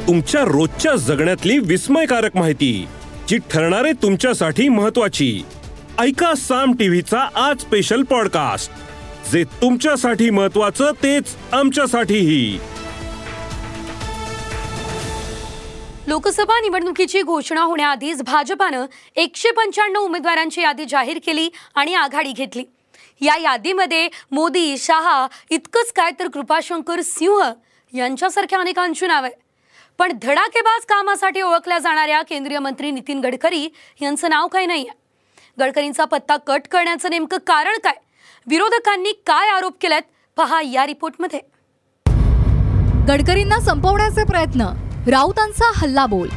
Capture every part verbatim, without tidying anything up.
तुमच्या रोजच्या जगण्यातली विस्मयकारक माहिती जी ठरणारे तुमच्यासाठी महत्वाची. ऐका साम टीव्हीचा आज स्पेशल पॉडकास्ट, जे तुमच्यासाठी महत्वाचं तेच आमच्यासाठीही. लोकसभा निवडणुकीची घोषणा होण्याआधीच भाजपानं एकशे पंच्याण्णव उमेदवारांची यादी जाहीर केली आणि आघाडी घेतली. या यादीमध्ये मोदी, शहा इतकंच काय तर कृपाशंकर सिंह यांच्यासारख्या अनेकांची नावे. पण धडाकेबाज कामासाठी ओळखल्या जाणाऱ्या केंद्रीय मंत्री नितीन गडकरी यांचं नाव काही नाहीये. गडकरींचा पत्ता कट करण्याचं नेमकं कारण काय? विरोधकांनी काय आरोप केलेत पहा या रिपोर्टमध्ये. गडकरींना संपवण्याचे प्रयत्न, राऊतांचा हल्लाबोल.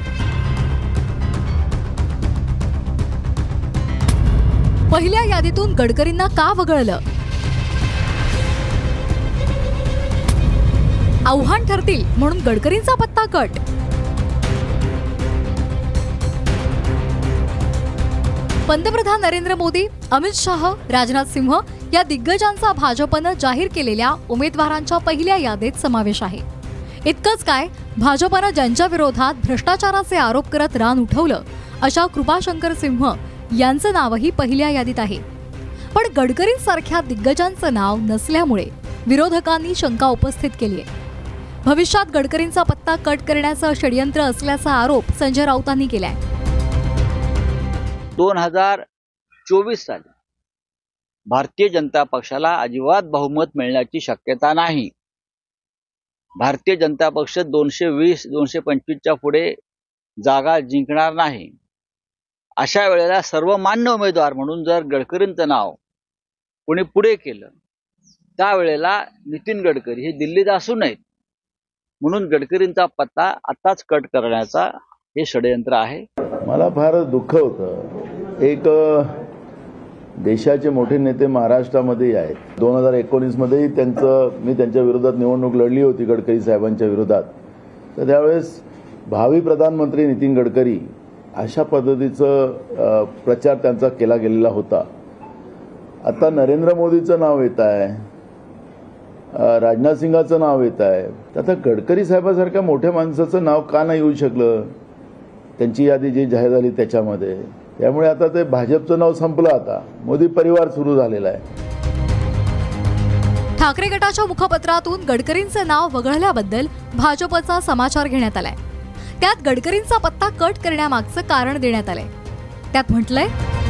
पहिल्या यादीतून गडकरींना का वगळलं? आव्हान ठरतील म्हणून गडकरींचा पत्ता कट. पंतप्रधान नरेंद्र मोदी, अमित शाह, राजनाथ सिंह या दिग्गजांचा भाजपनं जाहीर केलेल्या उमेदवारांच्या पहिल्या यादीत समावेश आहे. इतकंच काय, भाजपनं ज्यांच्या विरोधात भ्रष्टाचाराचे आरोप करत रान उठवलं अशा कृपाशंकर सिंह यांचं नावही पहिल्या यादीत आहे. पण गडकरींसारख्या दिग्गजांचं नाव नसल्यामुळे विरोधकांनी शंका उपस्थित केली आहे. भविष्यात गडकरींचा पत्ता कट करण्याचं षडयंत्र असल्याचा आरोप संजय राऊतांनी केलाय. दोन हजार चोवीस साली भारतीय जनता पक्षाला अजिबात बहुमत मिळण्याची शक्यता नाही. भारतीय जनता पक्ष दोनशे वीस दोनशे पंचवीसच्या पुढे जागा जिंकणार नाही. अशा वेळेला सर्वमान्य उमेदवार म्हणून जर गडकरींचं नाव कोणी पुढे केलं, त्यावेळेला नितीन गडकरी हे दिल्लीत असू नयेत म्हणून गडकरींचा पत्ता आताच कट करण्याचा हे षडयंत्र आहे. मला फार दुःख होतं. एक देशाचे मोठे नेते महाराष्ट्रामध्ये आहेत. दोन हजार एकोणीस मध्ये त्यांचं मी त्यांच्या विरोधात निवडणूक लढली होती, गडकरी साहेबांच्या विरोधात. तर त्यावेळेस भावी प्रधानमंत्री नितीन गडकरी अशा पद्धतीचं प्रचार त्यांचा केला गेलेला होता. आता नरेंद्र मोदीचं नाव येत आहे, राजनाथ सिंगाचं नाव येत आहे. आता गडकरी साहेबासारख्या मोठ्या माणसाचं नाव का नाही येऊ शकलं त्यांची यादी जी जाहीर झाली त्याच्यामध्ये? त्यामुळे आता ते भाजपचं नाव संपलं. आता मोदी परिवार सुरू झालेला आहे. ठाकरे गटाच्या मुखपत्रातून गडकरींचं नाव वगळल्याबद्दल भाजपचा समाचार घेण्यात आलाय. त्यात गडकरींचा पत्ता कट करण्यामागचं कारण देण्यात आलंय. त्यात म्हटलंय,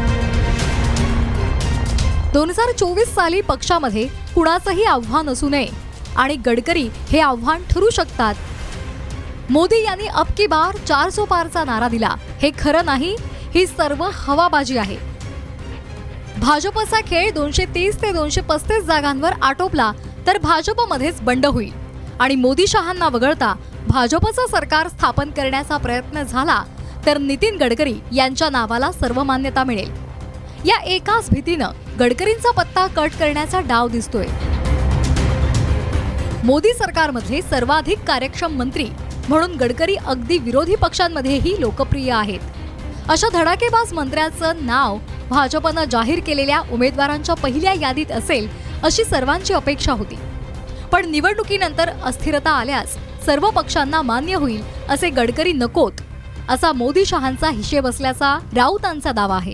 दोन हजार चोवीस साली पक्षामध्ये कुणाचंही आव्हान असू नये आणि गडकरी हे आव्हान ठरू शकतात. मोदी यांनी अब की बार चार सो पारचा नारा दिला. हे खरं नाही, ही सर्व हवाबाजी आहे. भाजपचा खेळ दोनशे तीस ते दोनशे पस्तीस जागांवर आटोपला तर भाजपमध्येच बंड होईल आणि मोदी शहांना वगळता भाजपचं सरकार स्थापन करण्याचा प्रयत्न झाला तर नितीन गडकरी यांच्या नावाला सर्व मान्यता मिळेल. या एकाच भीतीनं गडकरींचा पत्ता कट करण्याचा डाव दिसतोय. मोदी सरकारमधले सर्वाधिक कार्यक्षम मंत्री म्हणून गडकरी अगदी विरोधी पक्षांमध्येही लोकप्रिय आहेत. अशा धडाकेबाज मंत्र्याचं नाव भाजपनं जाहीर केलेल्या उमेदवारांच्या पहिल्या यादीत असेल अशी सर्वांची अपेक्षा होती. पण निवडणुकीनंतर अस्थिरता आल्यास सर्व पक्षांना मान्य होईल असे गडकरी नकोत, असा मोदी शहांचा हिशेब असल्याचा राऊतांचा दावा आहे.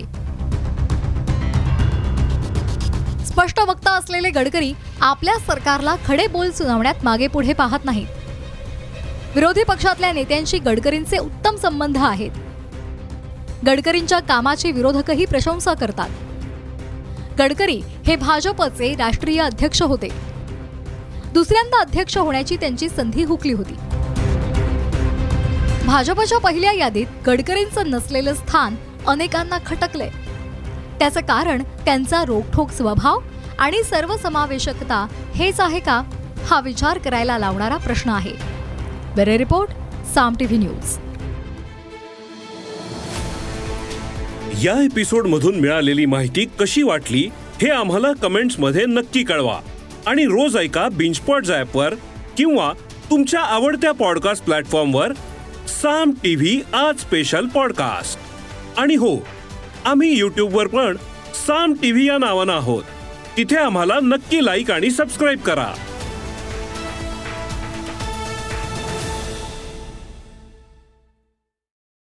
स्पष्ट वक्ता असलेले गडकरी आपल्या सरकारला खडे बोल सुनावण्यात मागे पुढे पाहत नाहीत. विरोधी पक्षातल्या नेत्यांशी गडकरींचे उत्तम संबंध आहेत. गडकरींच्या कामाची विरोधकही प्रशंसा करतात. गडकरी हे भाजपचे राष्ट्रीय अध्यक्ष होते. दुसऱ्यांदा अध्यक्ष होण्याची त्यांची संधी हुकली होती. भाजपच्या पहिल्या यादीत गडकरींचं नसलेलं स्थान अनेकांना खटकलंय. त्याचं कारण त्यांचा रोखठोक स्वभाव आणि सर्वसमावेशकता हेच आहे का, हा विचार करायला लावणारा प्रश्न आहे. Bureau report, Saam TV news. या एपिसोड मधून मिळालेली माहिती कशी वाटली हे आम्हाला कमेंट्स मध्ये नक्की कळवा. आणि रोज ऐका बिंचपॉट ॲपवर किंवा तुमच्या आवडत्या पॉडकास्ट प्लॅटफॉर्मवर साम टीव्ही आज स्पेशल पॉडकास्ट. आणि हो, आम्ही यूट्यूबवर पण साम टीव्ही या नावानं आहोत. तिथे आम्हाला नक्की लाईक आणि सबस्क्राईब करा.